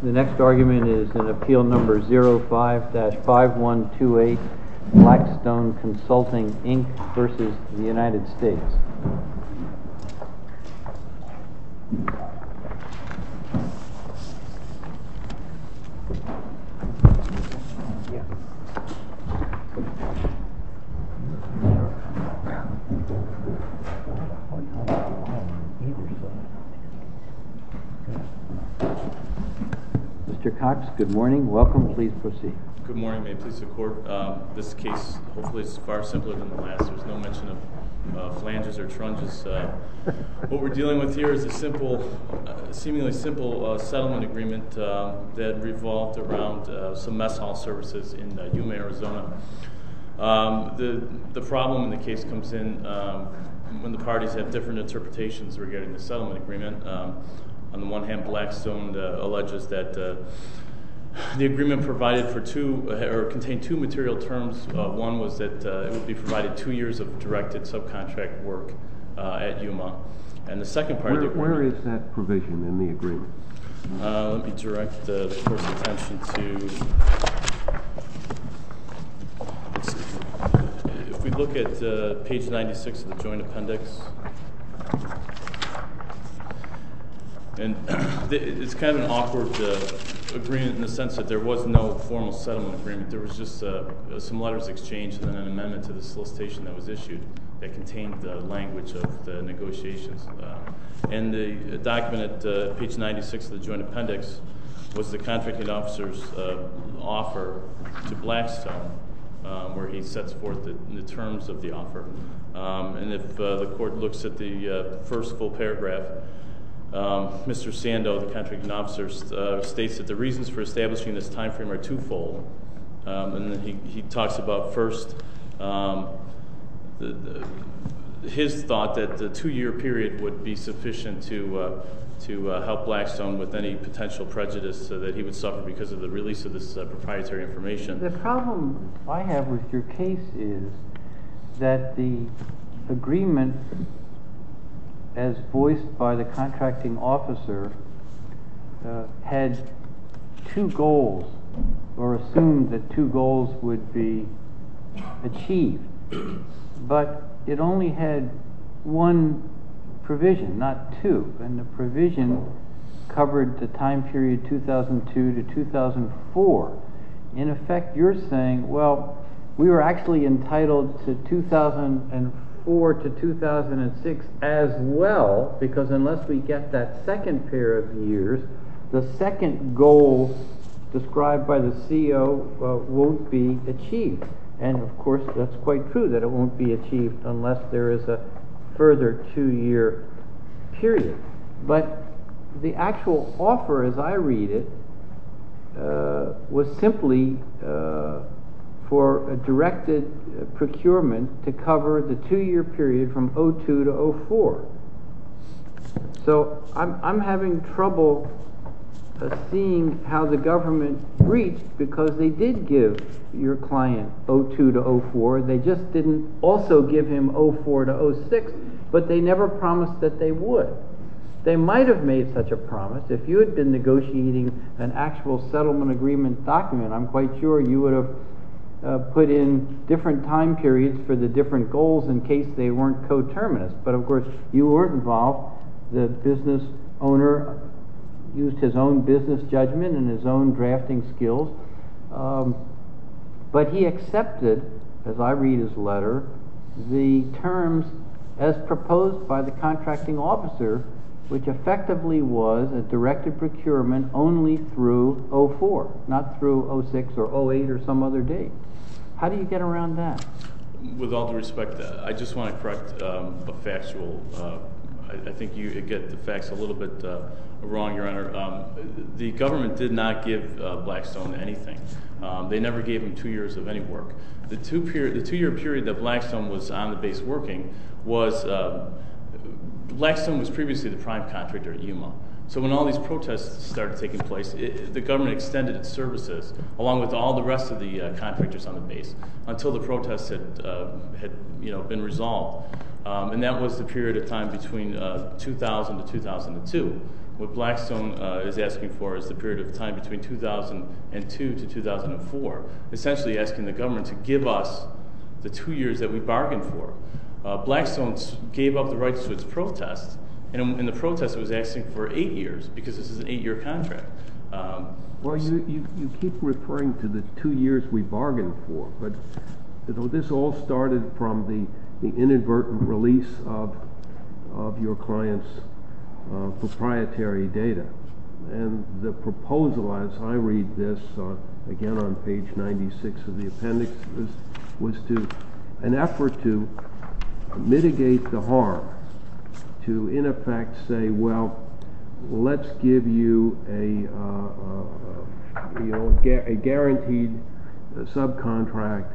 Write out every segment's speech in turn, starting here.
The next argument is in Appeal Number 05-5128, Blackstone Consulting, Inc. versus the United States. Mr. Cox, good morning. Welcome. Please proceed. Good morning. May it please the Court. This case hopefully is far simpler than the last. There's no mention of flanges or trunges. What we're dealing with here is a simple, seemingly simple settlement agreement that revolved around some mess hall services in Yuma, Arizona. The problem in the case comes in when the parties have different interpretations regarding the settlement agreement. On the one hand, Blackstone alleges that the agreement provided for contained two material terms. One was that it would be provided 2 years of directed subcontract work at Yuma, and the second part of the agreement. Where is that provision in the agreement? Let me direct the Court's attention to. If we look at page 96 of the Joint Appendix. And it's kind of an awkward agreement in the sense that there was no formal settlement agreement. There was just some letters exchanged and then an amendment to the solicitation that was issued that contained the language of the negotiations. And the document at page 96 of the Joint Appendix was the contracting officer's offer to Blackstone, where he sets forth the terms of the offer. And if the Court looks at the first full paragraph, Mr. Sando, the contracting officer, states that the reasons for establishing this time frame are twofold. And then he talks about first his thought that the 2-year period would be sufficient to help Blackstone with any potential prejudice that he would suffer because of the release of this proprietary information. The problem I have with your case is that the agreement, as voiced by the contracting officer, had two goals, or assumed that two goals would be achieved. But it only had one provision, not two. And the provision covered the time period 2002 to 2004. In effect, you're saying, well, we were actually entitled to 2004 to 2006 as well, because unless we get that second pair of years, the second goal described by the CO won't be achieved. And of course, that's quite true that it won't be achieved unless there is a further 2-year period. But the actual offer, as I read it, was simply for a directed procurement to cover the 2-year period from 2002 to 2004. So I'm having trouble seeing how the government breached, because they did give your client 2002 to 2004. They just didn't also give him 2004 to 2006, but they never promised that they would. They might have made such a promise. If you had been negotiating an actual settlement agreement document, I'm quite sure you would have put in different time periods for the different goals in case they weren't coterminous. But of course, you weren't involved. The business owner used his own business judgment and his own drafting skills. But he accepted, as I read his letter, the terms as proposed by the contracting officer, which effectively was a directed procurement only through 2004, not through 2006 or 2008 or some other date. How do you get around that? With all due respect, I just want to correct a factual. I think you get the facts a little bit wrong, Your Honor. The government did not give Blackstone anything. They never gave him 2 years of any work. The 2-year period that Blackstone was on the base working was Blackstone was previously the prime contractor at Yuma. So when all these protests started taking place, the government extended its services along with all the rest of the contractors on the base until the protests had been resolved. And that was the period of time between 2000 to 2002. What Blackstone is asking for is the period of time between 2002 to 2004, essentially asking the government to give us the 2 years that we bargained for. Blackstone gave up the rights to its protest, and in the protest it was asking for 8 years because this is an 8-year contract. Well, you keep referring to the 2 years we bargained for, but this all started from the inadvertent release of your client's proprietary data. And the proposal, as I read this, again on page 96 of the appendix, was to an effort to mitigate the harm, to in effect say, well, let's give you a guaranteed subcontract,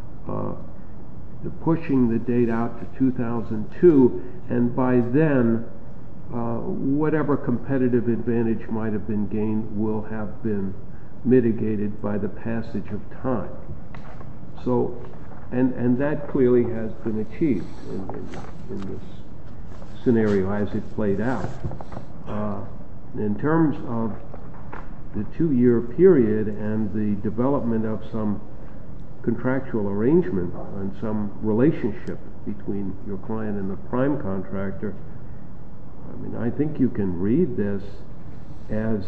pushing the date out to 2002, and by then whatever competitive advantage might have been gained will have been mitigated by the passage of time. So, and that clearly has been achieved in this scenario as it played out. In terms of the 2-year period and the development of some contractual arrangement and some relationship between your client and the prime contractor, I mean, I think you can read this as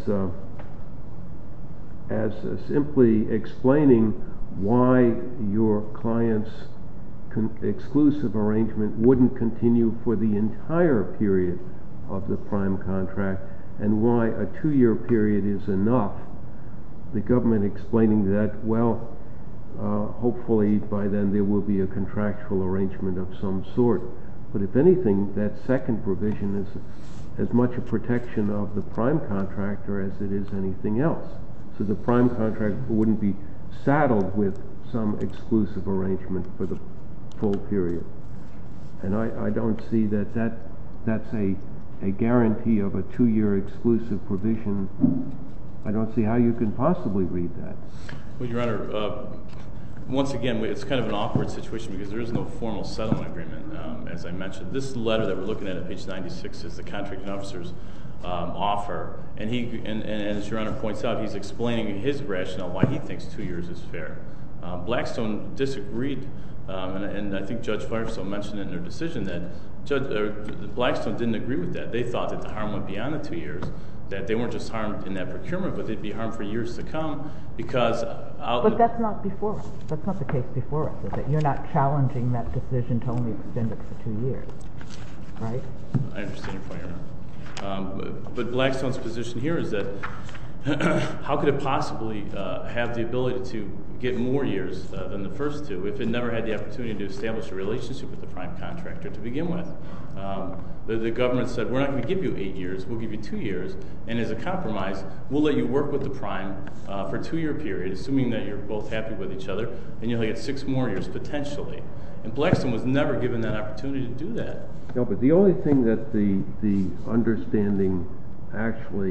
simply explaining why your client's exclusive arrangement wouldn't continue for the entire period of the prime contract, and why a 2-year period is enough. The government explaining that, well, hopefully by then there will be a contractual arrangement of some sort. But if anything, that second provision is as much a protection of the prime contractor as it is anything else. So the prime contractor wouldn't be saddled with some exclusive arrangement for the full period. And I don't see that's a guarantee of a 2-year exclusive provision. I don't see how you can possibly read that. Well, Your Honor, once again, it's kind of an awkward situation because there is no formal settlement agreement, as I mentioned. This letter that we're looking at page 96 is the contracting officer's offer, and as Your Honor points out, he's explaining his rationale why he thinks 2 years is fair. Blackstone disagreed, and I think Judge Firestone mentioned it in their decision that Blackstone didn't agree with that. They thought that the harm went beyond the 2 years, that they weren't just harmed in that procurement, but they'd be harmed for years to come because... But that's not before us. That's not the case before us, is it? You're not challenging that decision to only extend it for 2 years, right? I understand your point, Your Honor. But Blackstone's position here is that how could it possibly have the ability to get more years than the first 2 if it never had the opportunity to establish a relationship with the prime contractor to begin with? The government said, we're not going to give you 8 years, we'll give you 2 years, and as a compromise, we'll let you work with the prime for a 2-year period, assuming that you're both happy with each other, and you'll get 6 more years potentially. And Blackstone was never given that opportunity to do that. No, but the only thing that the understanding actually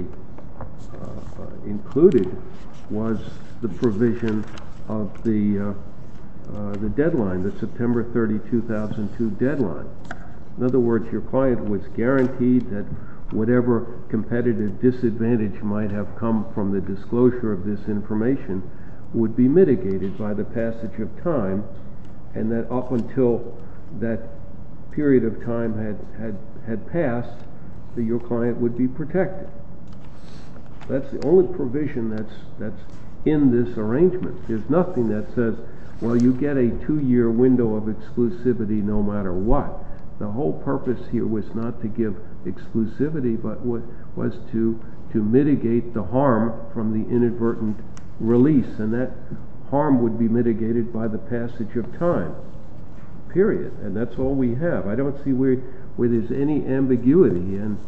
included was the provision of the deadline, the September 30, 2002 deadline. In other words, your client was guaranteed that whatever competitive disadvantage might have come from the disclosure of this information would be mitigated by the passage of time, and that up until that period of time had passed, that your client would be protected. That's the only provision that's in this arrangement. There's nothing that says, well, you get a 2-year window of exclusivity no matter what. The whole purpose here was not to give exclusivity, but was to mitigate the harm from the inadvertent release, and that harm would be mitigated by the passage of time, period. And that's all we have. I don't see where there's any ambiguity, and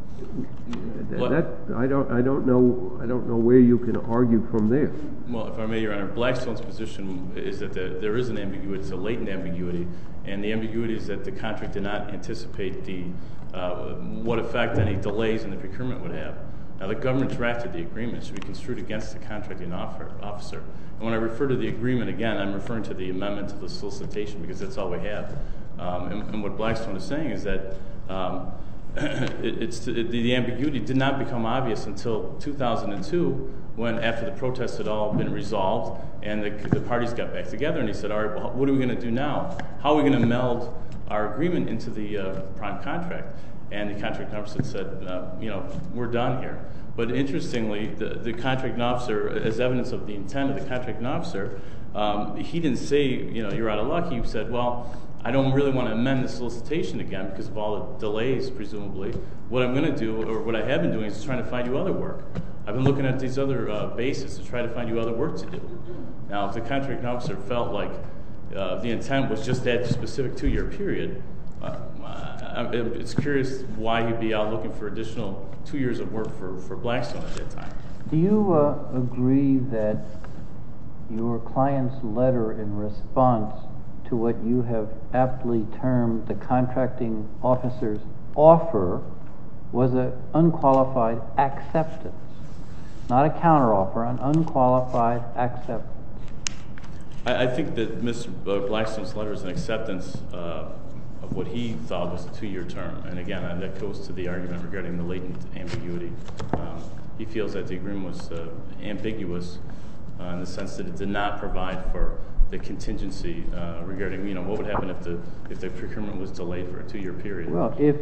I don't know where you can argue from there. Well, if I may, Your Honor, Blackstone's position is that there is an ambiguity, it's a latent ambiguity, and the ambiguity is that the contract did not anticipate what effect any delays in the procurement would have. Now, the government drafted the agreement. It should be construed against the contracting officer. And when I refer to the agreement, again, I'm referring to the amendment to the solicitation because that's all we have. And what Blackstone is saying is that the ambiguity did not become obvious until 2002, when after the protests had all been resolved and the parties got back together, and he said, all right, well, what are we going to do now? How are we going to meld our agreement into the prime contract? And the contracting officer said, we're done here. But interestingly, the contracting officer, as evidence of the intent of the contracting officer, he didn't say, you're out of luck. He said, well, I don't really want to amend the solicitation again because of all the delays, presumably. What I'm going to do, or what I have been doing, is trying to find you other work. I've been looking at these other bases to try to find you other work to do. Now, if the contracting officer felt like the intent was just that specific 2-year period, it's curious why he'd be out looking for additional 2 years of work for Blackstone at that time. Do you agree that your client's letter in response to what you have aptly termed the contracting officer's offer was an unqualified acceptance? Not a counteroffer, an unqualified acceptance. I think that Mr. Blackstone's letter is an acceptance of what he thought was a 2-year term. And again, that goes to the argument regarding the latent ambiguity. He feels that the agreement was ambiguous in the sense that it did not provide for the contingency regarding, what would happen if the procurement was delayed for a 2-year period. Well, if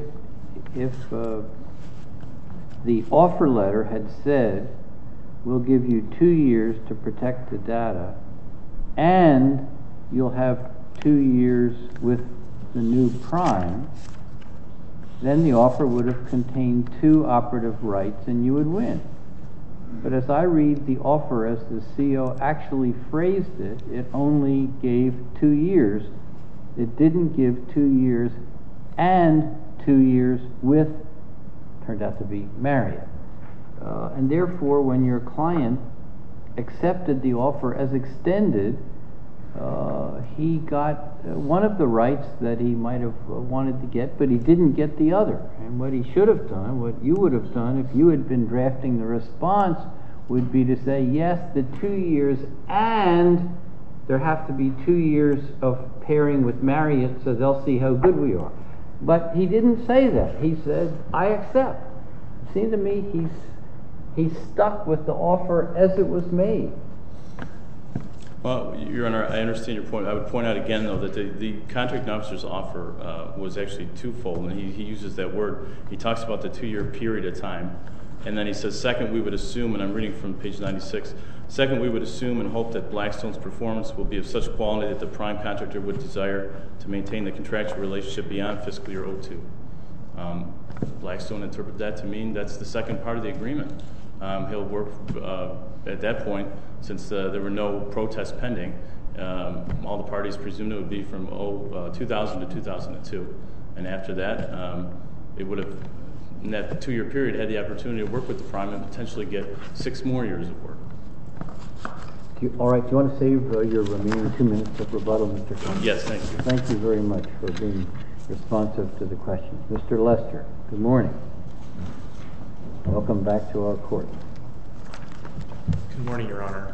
the offer letter had said, we'll give you 2 years to protect the data, and you'll have 2 years with the new prime, then the offer would have contained 2 operative rights and you would win. But as I read the offer as the CO actually phrased it, it only gave 2 years. It didn't give 2 years and 2 years with, turned out to be, Marriott. And therefore, when your client accepted the offer as extended, he got one of the rights that he might have wanted to get, but he didn't get the other. And what he should have done, what you would have done if you had been drafting the response, would be to say, yes, the 2 years, and there have to be 2 years of pairing with Marriott so they'll see how good we are. But he didn't say that. He said, I accept. It seemed to me he's stuck with the offer as it was made. Well, Your Honor, I understand your point. I would point out again, though, that the contracting officer's offer was actually twofold, and he uses that word. He talks about the 2-year period of time, and then he says, second, we would assume, and I'm reading from page 96, second, we would assume and hope that Blackstone's performance will be of such quality that the prime contractor would desire to maintain the contractual relationship beyond fiscal year 02. Blackstone interpreted that to mean that's the second part of the agreement. He'll work at that point, since there were no protests pending. All the parties presumed it would be from 2000 to 2002. And after that, it would have, in that 2-year period, had the opportunity to work with the prime and potentially get 6 more years of work. All right, do you want to save your remaining 2 minutes of rebuttal, Mr. Clement? Yes, thank you. Thank you very much for being responsive to the questions. Mr. Lester, good morning. Welcome back to our court. Good morning, Your Honor.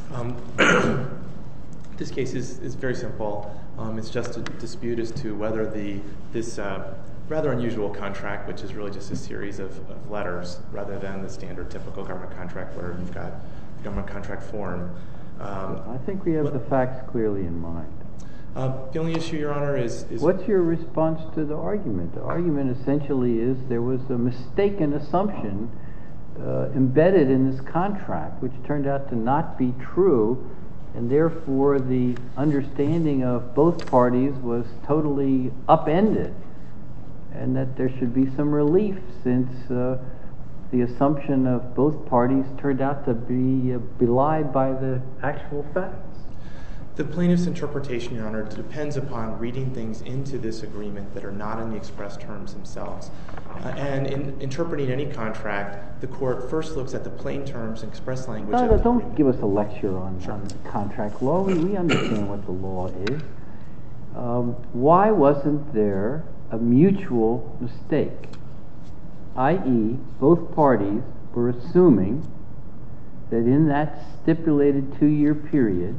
This case is very simple. It's just a dispute as to whether this rather unusual contract, which is really just a series of letters rather than the standard typical government contract where you've got government contract form. I think we have the facts clearly in mind. The only issue, Your Honor, is... What's your response to the argument? The argument essentially is there was a mistaken assumption embedded in this contract, which turned out to not be true, and therefore the understanding of both parties was totally upended, and that there should be some relief since the assumption of both parties turned out to be belied by the actual facts. The plaintiff's interpretation, Your Honor, depends upon reading things into this agreement that are not in the express terms themselves. And in interpreting any contract, the court first looks at the plain terms and express language of the agreement. Don't give us a lecture on contract law. We understand what the law is. Why wasn't there a mutual mistake? I.e., both parties were assuming that in that stipulated 2-year period,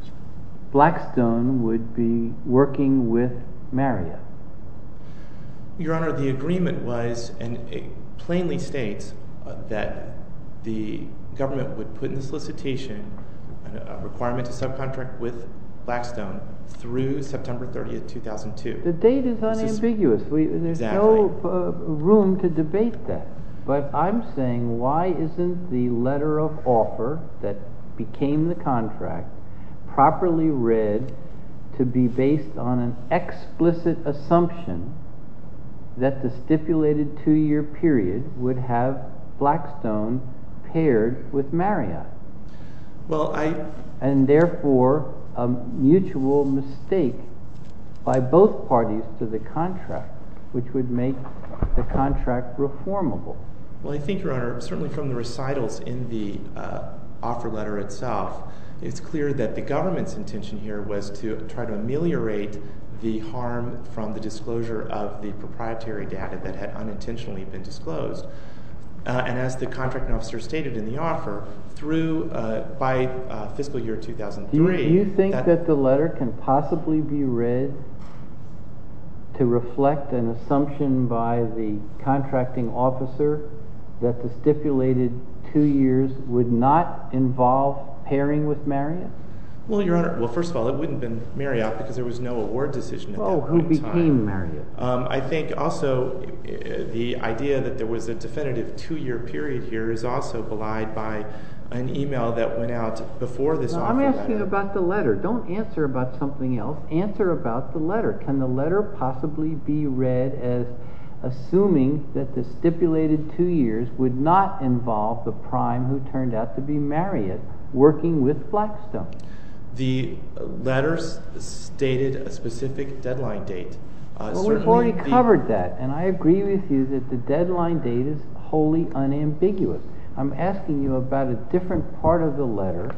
Blackstone would be working with Marriott. Your Honor, the agreement was, and it plainly states that the government would put in the solicitation a requirement to subcontract with Blackstone through September 30th, 2002. The date is unambiguous. There's Exactly. no room to debate that. But I'm saying, why isn't the letter of offer that became the contract properly read to be based on an explicit assumption that the stipulated 2-year period would have Blackstone paired with Marriott? Well, and therefore a mutual mistake by both parties to the contract, which would make the contract reformable. Well, I think, Your Honor, certainly from the recitals in the offer letter itself, it's clear that the government's intention here was to try to ameliorate the harm from the disclosure of the proprietary data that had unintentionally been disclosed. And as the contracting officer stated in the offer, by fiscal year 2003... Do you think that the letter can possibly be read to reflect an assumption by the contracting officer that the stipulated 2 years would not involve pairing with Marriott? Well, Your Honor, first of all, it wouldn't have been Marriott because there was no award decision at that point who in time. became Marriott? I think also the idea that there was a definitive 2-year period here is also belied by an email that went out before this offer letter. I'm asking about the letter. Don't answer about something else. Answer about the letter. Can the letter possibly be read as assuming that the stipulated 2 years would not involve the prime who turned out to be Marriott working with Blackstone? The letters stated a specific deadline date. We've already covered that, and I agree with you that the deadline date is wholly unambiguous. I'm asking you about a different part of the letter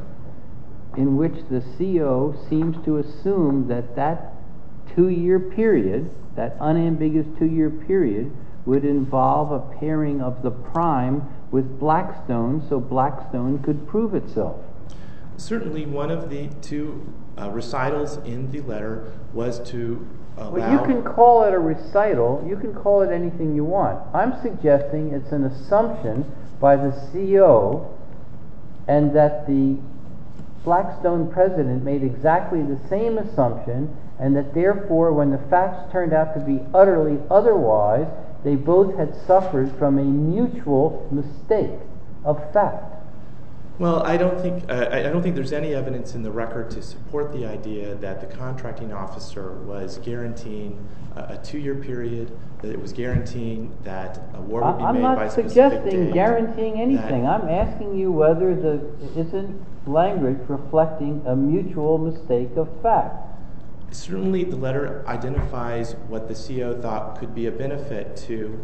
in which the CO seems to assume that that 2-year period, that unambiguous 2-year period, would involve a pairing of the prime with Blackstone so Blackstone could prove itself. Certainly one of the two recitals in the letter was to allow... Well, you can call it a recital. You can call it anything you want. I'm suggesting it's an assumption by the CO and that the Blackstone president made exactly the same assumption, and that therefore when the facts turned out to be utterly otherwise, they both had suffered from a mutual mistake of fact. Well, I don't think there's any evidence in the record to support the idea that the contracting officer was guaranteeing a 2-year period, that it was guaranteeing that a award would be made by a specific date. I'm not suggesting guaranteeing anything. I'm asking you whether isn't language reflecting a mutual mistake of fact. Certainly the letter identifies what the CO thought could be a benefit to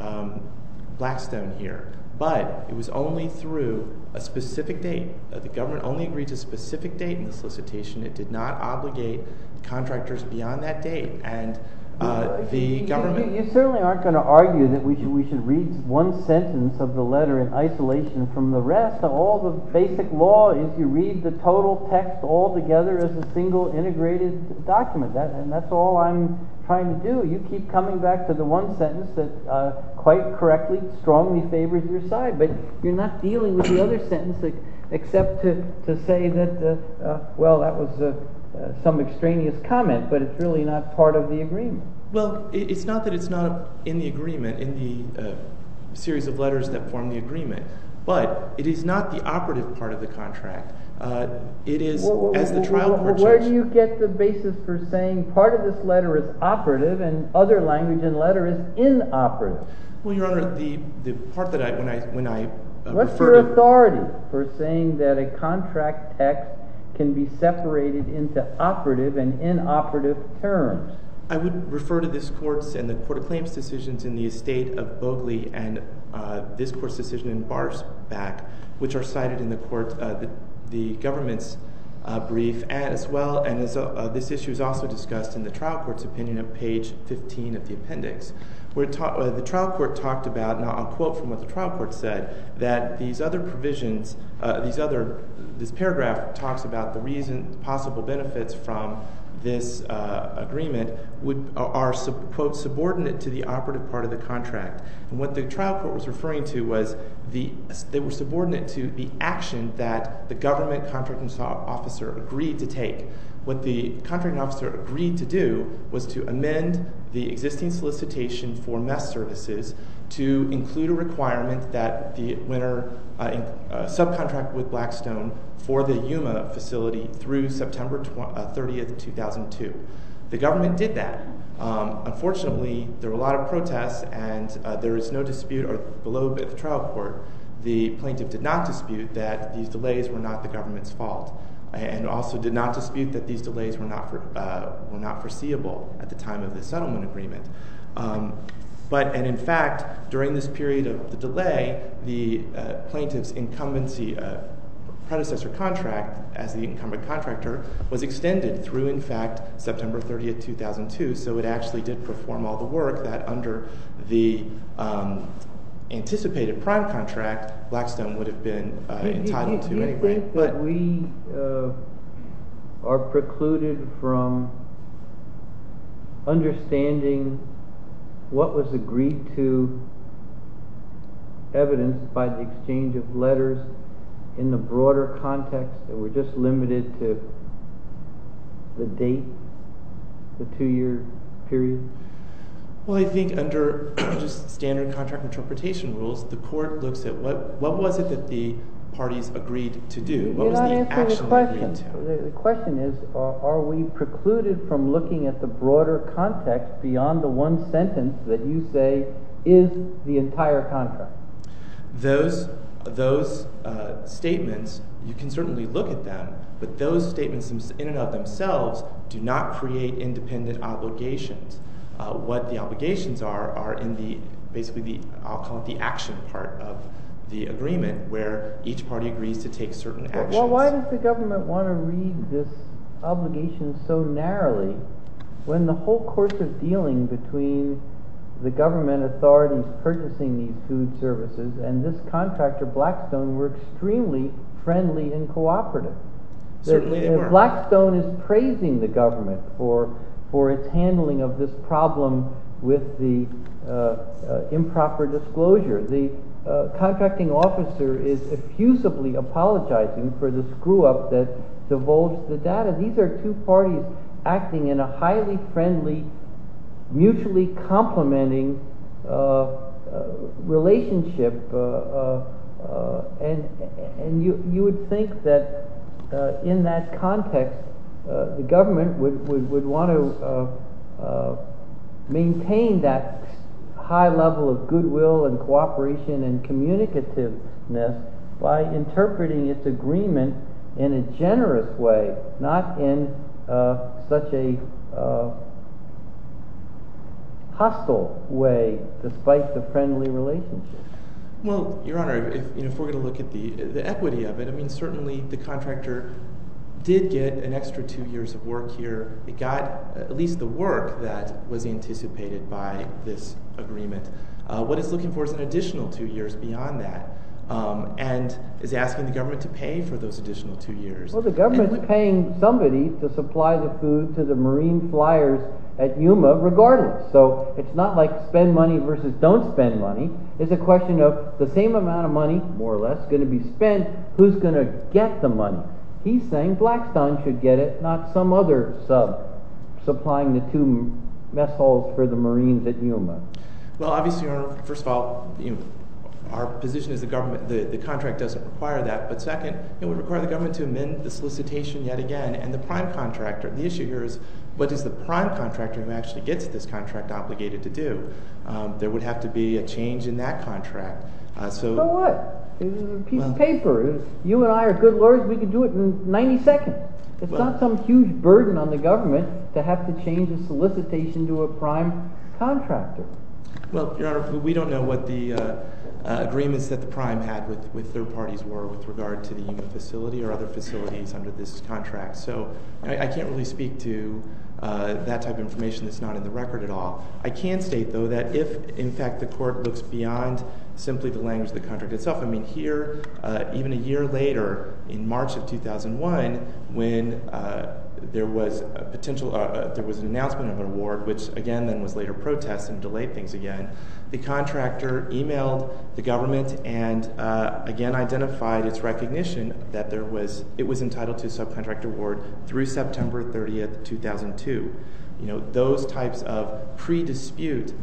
Blackstone here. But it was only through a specific date. The government only agreed to a specific date in the solicitation. It did not obligate contractors beyond that date. And the government... You certainly aren't going to argue that we should read one sentence of the letter in isolation from the rest. All the basic law is you read the total text all together as a single integrated document. And that's all I'm trying to do. You keep coming back to the one sentence that quite correctly, strongly favors your side, but you're not dealing with the other sentence except to say that, that was some extraneous comment, but it's really not part of the agreement. Well, it's not that it's not in the agreement, in the series of letters that form the agreement, but it is not the operative part of the contract. It is, as the trial court judge... Where do you get the basis for saying part of this letter is operative and other language in letter is inoperative? Well, Your Honor, the part that when I What's your authority for saying that a contract text can be separated into operative and inoperative terms? I would refer to this court's and the Court of Claims decisions in the estate of Bogley and this court's decision in Barsback, which are cited in the government's brief, as well, and this issue is also discussed in the trial court's opinion at page 15 of the appendix, where the trial court talked about, and I'll quote from what the trial court said, that these other provisions, this paragraph talks about the possible benefits from this agreement are, quote, subordinate to the operative part of the contract. And what the trial court was referring to was they were subordinate to the action that the government contracting officer agreed to take. What the contracting officer agreed to do was to amend the existing solicitation for mess services to include a requirement that the winner subcontract with Blackstone for the Yuma facility through September 30th, 2002. The government did that. Unfortunately, there were a lot of protests, and there is no dispute, or below at the trial court, the plaintiff did not dispute that these delays were not the government's fault, and also did not dispute that these delays were not foreseeable at the time of the settlement agreement. And in fact, during this period of the delay, the plaintiff's incumbency predecessor contract as the incumbent contractor was extended through, in fact, September 30th, 2002. So it actually did perform all the work that under the anticipated prime contract, Blackstone would have been entitled to anyway. Do you think that we are precluded from understanding what was agreed to, evidenced by the exchange of letters in the broader context, that we're just limited to the date, the 2-year period? Well, I think under just standard contract interpretation rules, the court looks at what was it that the parties agreed to do? What was the action they agreed to? The question is, are we precluded from looking at the broader context beyond the one sentence that you say is the entire contract? Those statements, you can certainly look at them, but those statements in and of themselves do not create independent obligations. What the obligations are in basically I'll call it the action part of the agreement, where each party agrees to take certain actions. Well, why does the government want to read this obligation so narrowly when the whole course of dealing between the government authorities purchasing these food services and this contractor, Blackstone, were extremely friendly and cooperative? Certainly they were. Blackstone is praising the government for its handling of this problem with the improper disclosure. The contracting officer is effusively apologizing for the screw-up that divulged the data. These are two parties acting in a highly friendly, mutually complementing relationship, and you would think that in that context the government would want to maintain that high level of goodwill and cooperation and communicativeness by interpreting its agreement in a generous way, not in such a hostile way, despite the friendly relationship. Well, Your Honor, if we're going to look at the equity of it, I mean, certainly the contractor did get an extra 2 years of work here. It got at least the work that was anticipated by this agreement. What it's looking for is an additional 2 years beyond that, and is asking the government to pay for those additional 2 years. Well, the government's paying somebody to supply the food to the Marine flyers at Yuma regardless. So it's not like spend money versus don't spend money. It's a question of the same amount of money, more or less, going to be spent. Who's going to get the money? He's saying Blackstone should get it, not some other sub supplying the 2 mess halls for the Marines at Yuma. Well, obviously, Your Honor, first of all, our position is the contract doesn't require that. But second, it would require the government to amend the solicitation yet again. And the prime contractor, the issue here is, what is the prime contractor who actually gets this contract obligated to do? There would have to be a change in that contract. So what? It's a piece of paper. You and I are good lawyers. We could do it in 90 seconds. It's not some huge burden on the government to have to change a solicitation to a prime contractor. Well, Your Honor, we don't know what the agreements that the prime had with third parties were with regard to the Yuma facility or other facilities under this contract. So I can't really speak to that type of information that's not in the record at all. I can state, though, that if, in fact, the court looks beyond simply the language of the contract itself, I mean, here, even a year later, in March of 2001, when there was a potential, there was an announcement of an award, which again then was later protested and delayed things again. The contractor emailed the government and again identified its recognition that it was entitled to a subcontract award through September 30th, 2002. Those types of pre-dispute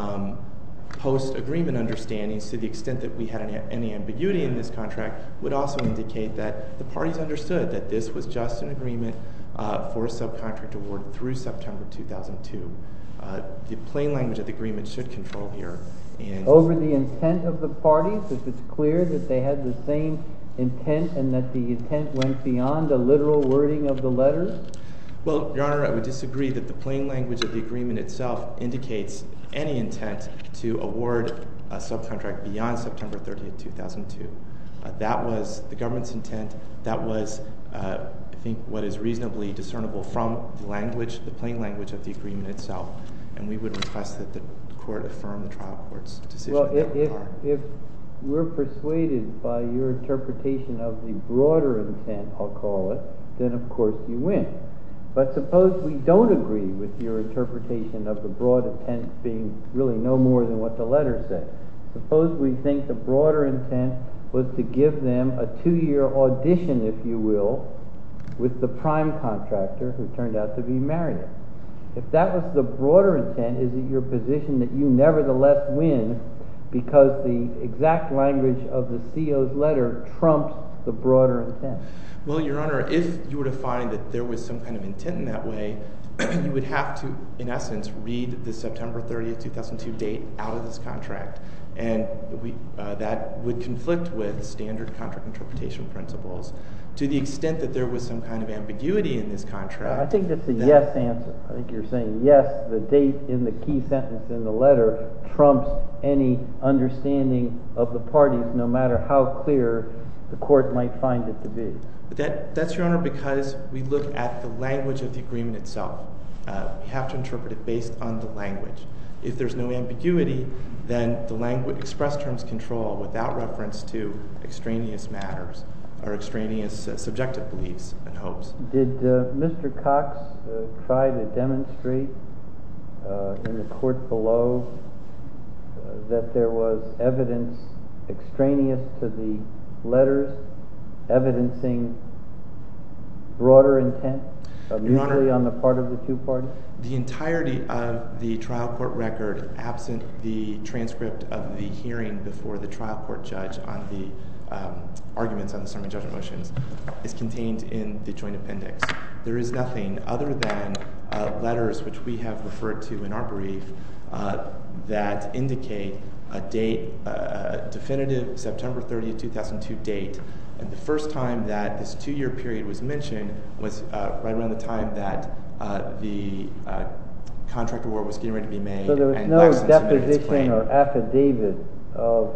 post-agreement understandings, to the extent that we had any ambiguity in this contract, would also indicate that the parties understood that this was just an agreement for a subcontract award through September 2002. The plain language of the agreement should control here. And over the intent of the parties, if it's clear that they had the same intent and that the intent went beyond the literal wording of the letters? Well, Your Honor, I would disagree that the plain language of the agreement itself indicates any intent to award a subcontract beyond September 30th, 2002. That was the government's intent. That was, I think, what is reasonably discernible from the language, the plain language of the agreement itself. And we would request that the court affirm the trial court's decision. Well, if we're persuaded by your interpretation of the broader intent, I'll call it, then of course you win. But suppose we don't agree with your interpretation of the broad intent being really no more than what the letter said. Suppose we think the broader intent was to give them a 2-year audition, if you will, with the prime contractor who turned out to be Marriott. If that was the broader intent, is it your position that you nevertheless win because the exact language of the CO's letter trumps the broader intent? Well, Your Honor, if you were to find that there was some kind of intent in that way, you would have to, in essence, read the September 30th, 2002 date out of this contract. And that would conflict with standard contract interpretation principles. To the extent that there was some kind of ambiguity in this contract. I think that's a yes answer. I think you're saying yes, the date in the key sentence in the letter trumps any understanding of the parties, no matter how clear the court might find it to be. But that's, Your Honor, because we look at the language of the agreement itself. We have to interpret it based on the language. If there's no ambiguity, then the language express terms control without reference to extraneous matters or extraneous subjective beliefs and hopes. Did Mr. Cox try to demonstrate in the court below that there was evidence extraneous to the letters evidencing broader intent mutually on the part of the two parties? The entirety of the trial court record, absent the transcript of the hearing before the trial court judge on the arguments on the summary judgment motions, is contained in the joint appendix. There is nothing other than letters which we have referred to in our brief that indicate a date, a definitive September 30th, 2002 date. And the first time that this 2-year period was mentioned was right around the time that the contract award was getting ready to be made. So there was no deposition or affidavit of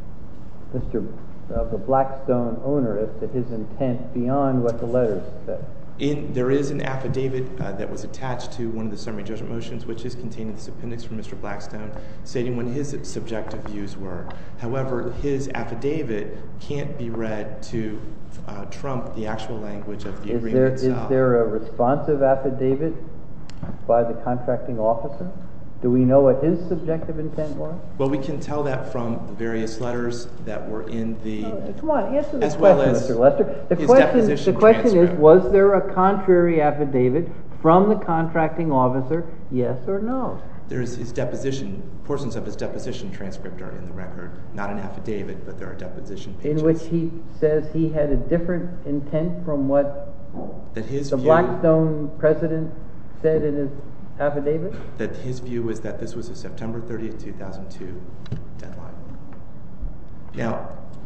the Blackstone owner as to his intent beyond what the letters said? There is an affidavit that was attached to one of the summary judgment motions, which is contained in this appendix from Mr. Blackstone, stating what his subjective views were. However, his affidavit can't be read to trump the actual language of the agreement itself. Is there a responsive affidavit by the contracting officer? Do we know what his subjective intent was? Well, we can tell that from the various letters that were in the... Come on, answer the as question, well as Mr. Lester. The question is, transcript. was there a contrary affidavit from the contracting officer, yes or no? There's his deposition, portions of his deposition transcript are in the record. Not an affidavit, but there are deposition pages. In which he says he had a different intent from what the Blackstone president said in his affidavit? That his view was that this was a September 30th, 2002 deadline. Now,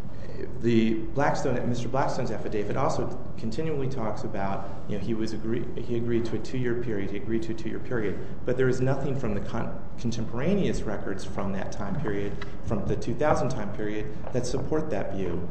Mr. Blackstone's affidavit also continually talks about, he agreed to a 2-year period, he agreed to a 2-year period, but there is nothing from the contemporaneous records from that time period, from the 2000 time period, that support that view.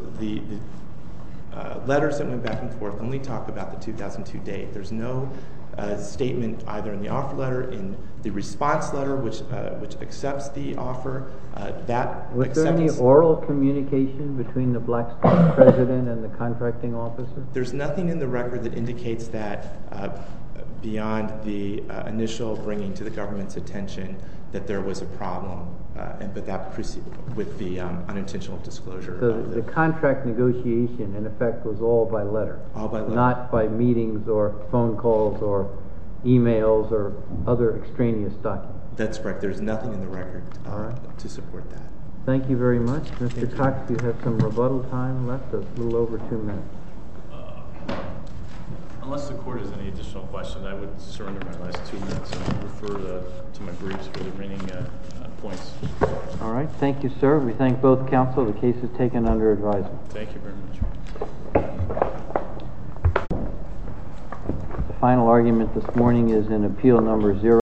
The letters that went back and forth only talk about the 2002 date. There's no statement either in the offer letter, in the response letter, which accepts the offer. Was there any oral communication between the Blackstone president and the contracting officer? There's nothing in the record that indicates that beyond the initial bringing to the government's attention that there was a problem, but that with the unintentional disclosure. So the contract negotiation, in effect, was all by letter? All by letter. Not by meetings or phone calls or emails or other extraneous documents? That's correct. There's nothing in the record to support that. Thank you very much. Mr. Cox, you have some rebuttal time left, a little over 2 minutes. Unless the court has any additional questions, I would surrender my last 2 minutes and refer to my briefs for the remaining points. All right. Thank you, sir. We thank both counsel. The case is taken under advisement. Thank you very much. The final argument this morning is in appeal number 0.